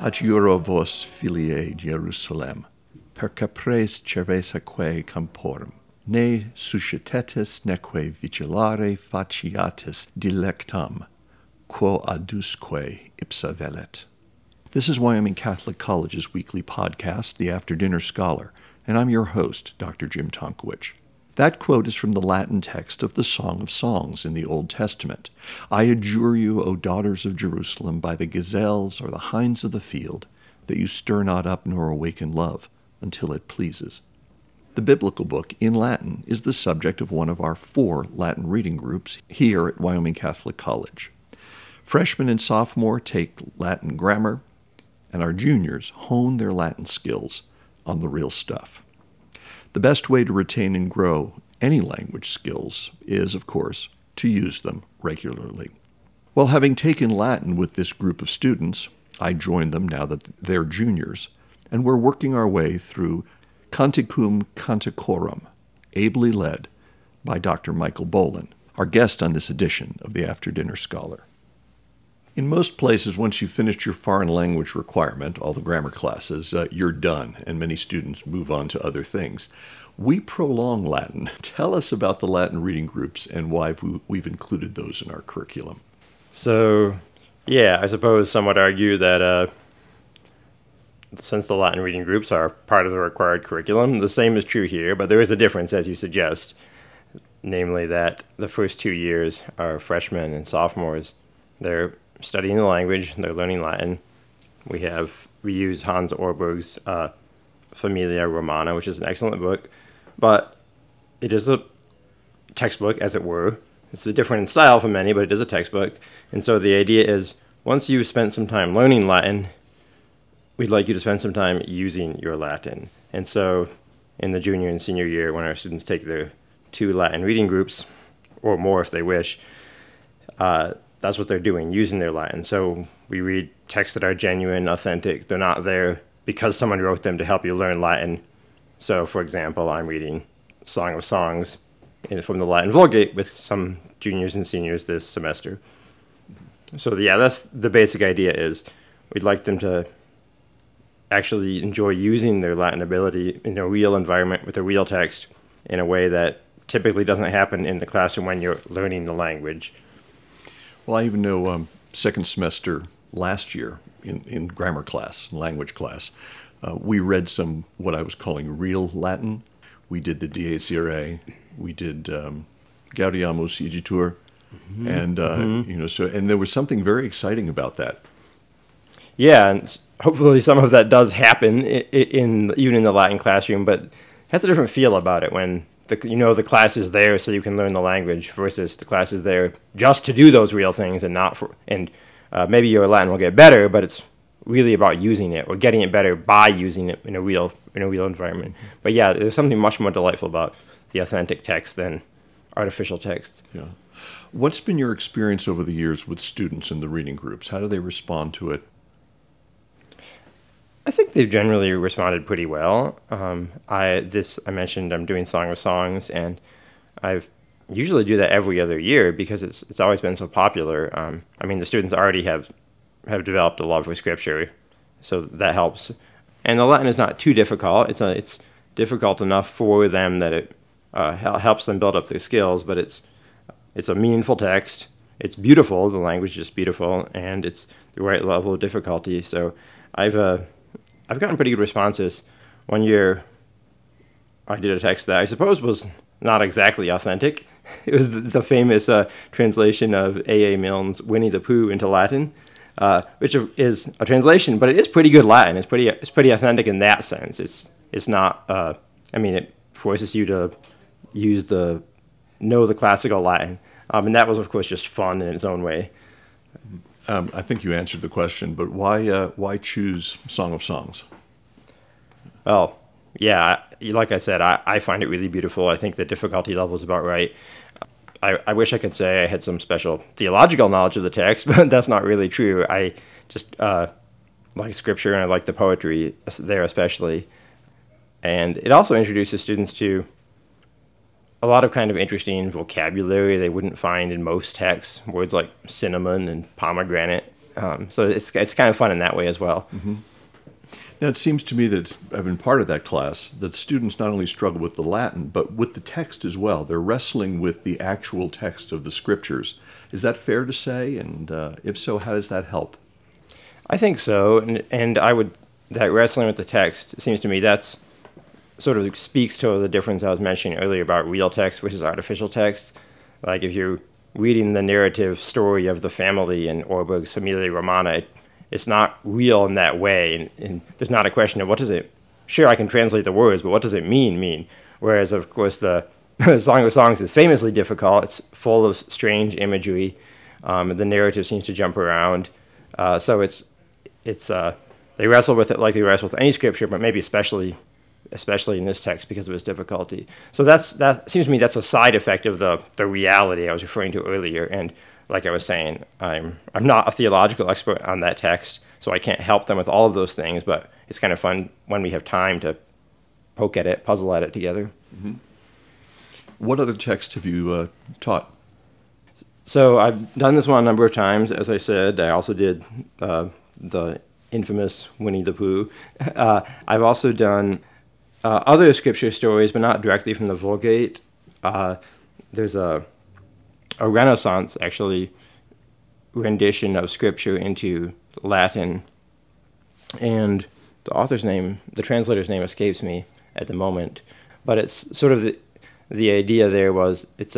Adjuro vos, filiae Jerusalem, per capres cervesaque camporum, ne suscitetis neque vigilare faciatis dilectam, quo adusque ipsa velet. This is Wyoming Catholic College's weekly podcast, The After Dinner Scholar, and I'm your host, Dr. Jim Tonkowich. That quote is from the Latin text of the Song of Songs in the Old Testament. I adjure you, O daughters of Jerusalem, by the gazelles or the hinds of the field, that you stir not up nor awaken love until it pleases. The biblical book in Latin is the subject of one of our 4 Latin reading groups here at Wyoming Catholic College. Freshmen and sophomore take Latin grammar, and our juniors hone their Latin skills on the real stuff. The best way to retain and grow any language skills is, of course, to use them regularly. Well, having taken Latin with this group of students, I joined them now that they're juniors, and we're working our way through Canticum Canticorum, ably led by Dr. Michael Bolin, our guest on this edition of the After Dinner Scholar. In most places, once you've finished your foreign language requirement, all the grammar classes, you're done, and many students move on to other things. We prolong Latin. Tell us about the Latin reading groups and why we've included those in our curriculum. So, I suppose some would argue that since the Latin reading groups are part of the required curriculum, the same is true here, but there is a difference, as you suggest, namely that the first 2 years are freshmen and sophomores. They're studying the language, they're learning Latin. We use Hans Orberg's Familia Romana, which is an excellent book, but it is a textbook, as it were. It's different in style from many, but it is a textbook. And so the idea is, once you've spent some time learning Latin, we'd like you to spend some time using your Latin. And so in the junior and senior year, when our students take their 2 Latin reading groups, or more if they wish, that's what they're doing, using their Latin. So we read texts that are genuine, authentic. They're not there because someone wrote them to help you learn Latin. So, for example, I'm reading Song of Songs from the Latin Vulgate with some juniors and seniors this semester. So, that's the basic idea is we'd like them to actually enjoy using their Latin ability in a real environment with a real text in a way that typically doesn't happen in the classroom when you're learning the language. Well, I even know second semester last year in grammar class, language class, we read some what I was calling real Latin. We did the Dies Irae, we did Gaudiamus Igitur, and and there was something very exciting about that. Yeah, and hopefully some of that does happen even in the Latin classroom, but it has a different feel about it when the class is there so you can learn the language versus the class is there just to do those real things and not for, and maybe your Latin will get better, but it's really about using it or getting it better by using it in a real environment. But there's something much more delightful about the authentic text than artificial text. Yeah. What's been your experience over the years with students in the reading groups? How do they respond to it? I think they've generally responded pretty well. I mentioned I'm doing Song of Songs, and I usually do that every other year because it's always been so popular. The students already have developed a love for Scripture, so that helps. And the Latin is not too difficult. It's difficult enough for them that it helps them build up their skills, but it's a meaningful text. It's beautiful. The language is just beautiful, and it's the right level of difficulty. So I've gotten pretty good responses. One year, I did a text that I suppose was not exactly authentic. It was the famous translation of A.A. Milne's Winnie the Pooh into Latin, which is a translation, but it is pretty good Latin. It's pretty authentic in that sense. It's not. It forces you to know the classical Latin, and that was of course just fun in its own way. I think you answered the question, but why choose Song of Songs? Well, like I said, I find it really beautiful. I think the difficulty level is about right. I wish I could say I had some special theological knowledge of the text, but that's not really true. I just like Scripture, and I like the poetry there especially. And it also introduces students to a lot of kind of interesting vocabulary they wouldn't find in most texts. Words like cinnamon and pomegranate. So it's kind of fun in that way as well. Mm-hmm. Now, it seems to me that I've been part of that class, that students not only struggle with the Latin, but with the text as well. They're wrestling with the actual text of the scriptures. Is that fair to say? And if so, how does that help? I think so. And that wrestling with the text, it seems to me that's sort of speaks to the difference I was mentioning earlier about real text versus artificial text. Like if you're reading the narrative story of the family in Orberg's Familia Romana, it's not real in that way, and there's not a question of what does it. Sure, I can translate the words, but what does it mean? Whereas, of course, the Song of Songs is famously difficult. It's full of strange imagery. The narrative seems to jump around, so it's they wrestle with it like they wrestle with any scripture, but maybe especially in this text because of its difficulty. So that seems to me that's a side effect of the reality I was referring to earlier. And like I was saying, I'm not a theological expert on that text, so I can't help them with all of those things, but it's kind of fun when we have time to poke at it, puzzle at it together. Mm-hmm. What other texts have you taught? So I've done this one a number of times, as I said. I also did the infamous Winnie the Pooh. I've also done other scripture stories, but not directly from the Vulgate. There's a Renaissance, actually, rendition of scripture into Latin, and the author's name, the translator's name escapes me at the moment, but it's sort of the idea there was it's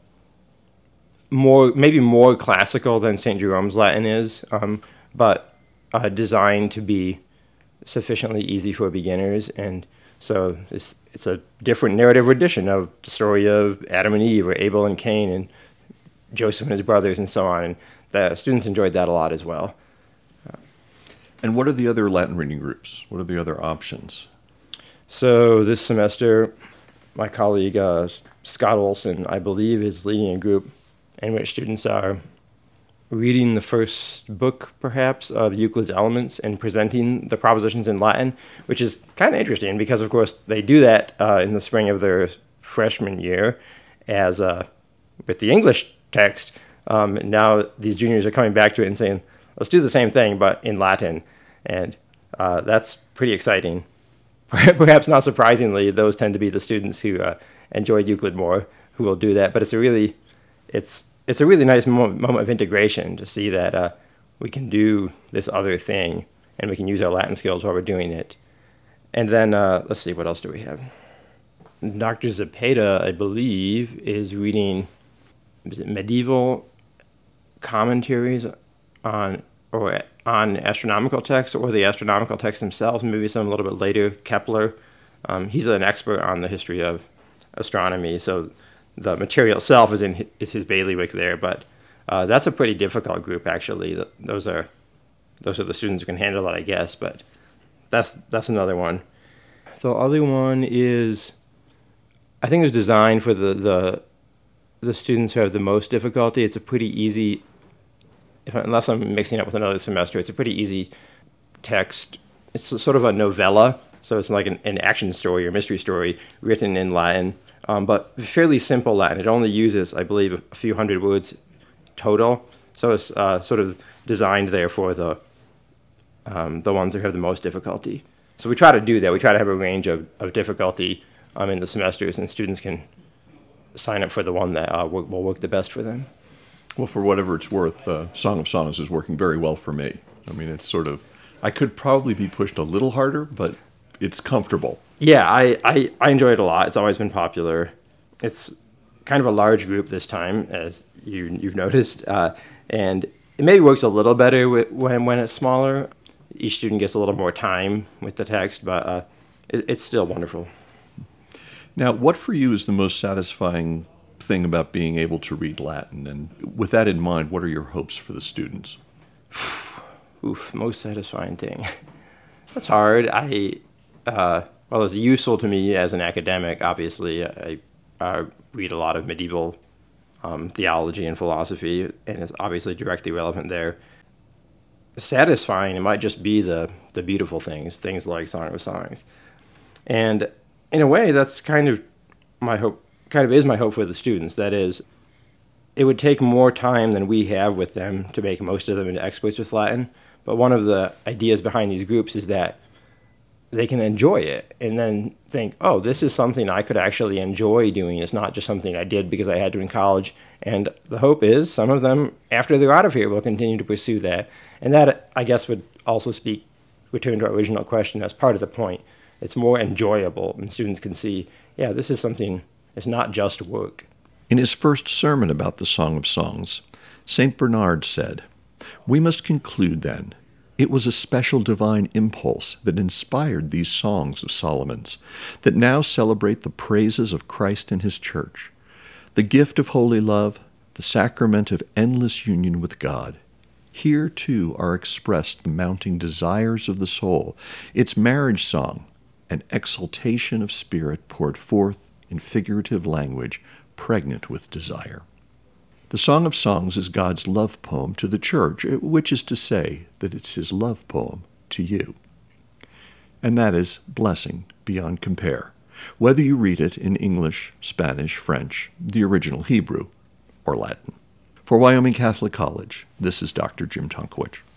maybe more classical than St. Jerome's Latin is, but designed to be sufficiently easy for beginners, and so it's a different narrative rendition of the story of Adam and Eve, or Abel and Cain, and Joseph and his brothers, and so on. And the students enjoyed that a lot as well. And what are the other Latin reading groups? What are the other options? So this semester, my colleague Scott Olson, I believe, is leading a group in which students are reading the first book, perhaps, of Euclid's Elements and presenting the propositions in Latin, which is kind of interesting because, of course, they do that in the spring of their freshman year as with the English text. Now these juniors are coming back to it and saying, let's do the same thing, but in Latin. And that's pretty exciting. Perhaps not surprisingly, those tend to be the students who enjoy Euclid more who will do that. But it's a really nice moment of integration to see that we can do this other thing and we can use our Latin skills while we're doing it. And then, let's see, what else do we have? Dr. Zepeda, I believe, is reading medieval commentaries on astronomical texts or the astronomical texts themselves, maybe some a little bit later, Kepler. He's an expert on the history of astronomy, so the material itself is his bailiwick there, but that's a pretty difficult group, actually. Those are the students who can handle it, I guess, but that's another one. The other one is, I think it was designed for the students who have the most difficulty. It's a pretty easy, unless I'm mixing it up with another semester, it's a pretty easy text. It's sort of a novella, so it's like an action story or mystery story written in Latin, but fairly simple Latin. It only uses, I believe, a few hundred words total, so it's sort of designed there for the ones who have the most difficulty. So we try to do that. We try to have a range of difficulty in the semesters, and students can sign up for the one that will work the best for them. Well, for whatever it's worth, Song of Songs is working very well for me. I mean, it's sort of, I could probably be pushed a little harder, but it's comfortable. Yeah, I enjoy it a lot. It's always been popular. It's kind of a large group this time, as you've noticed, and it maybe works a little better when it's smaller. Each student gets a little more time with the text, but it's still wonderful. Now, what for you is the most satisfying thing about being able to read Latin? And with that in mind, what are your hopes for the students? Most satisfying thing. That's hard. Well, it's useful to me as an academic, obviously. I read a lot of medieval theology and philosophy, and it's obviously directly relevant there. Satisfying, it might just be the beautiful things like Song of Songs. And in a way, that's kind of my hope, is my hope for the students. That is, it would take more time than we have with them to make most of them into experts with Latin. But one of the ideas behind these groups is that they can enjoy it and then think, oh, this is something I could actually enjoy doing. It's not just something I did because I had to in college. And the hope is some of them, after they're out of here, will continue to pursue that. And that, I guess, would also return to our original question. That's part of the point. It's more enjoyable, and students can see, yeah, this is something, it's not just work. In his first sermon about the Song of Songs, St. Bernard said, "We must conclude, then, it was a special divine impulse that inspired these songs of Solomon's, that now celebrate the praises of Christ and his church, the gift of holy love, the sacrament of endless union with God. Here, too, are expressed the mounting desires of the soul, its marriage song, an exaltation of spirit poured forth in figurative language, pregnant with desire." The Song of Songs is God's love poem to the church, which is to say that it's his love poem to you. And that is blessing beyond compare, whether you read it in English, Spanish, French, the original Hebrew, or Latin. For Wyoming Catholic College, this is Dr. Jim Tonkwich.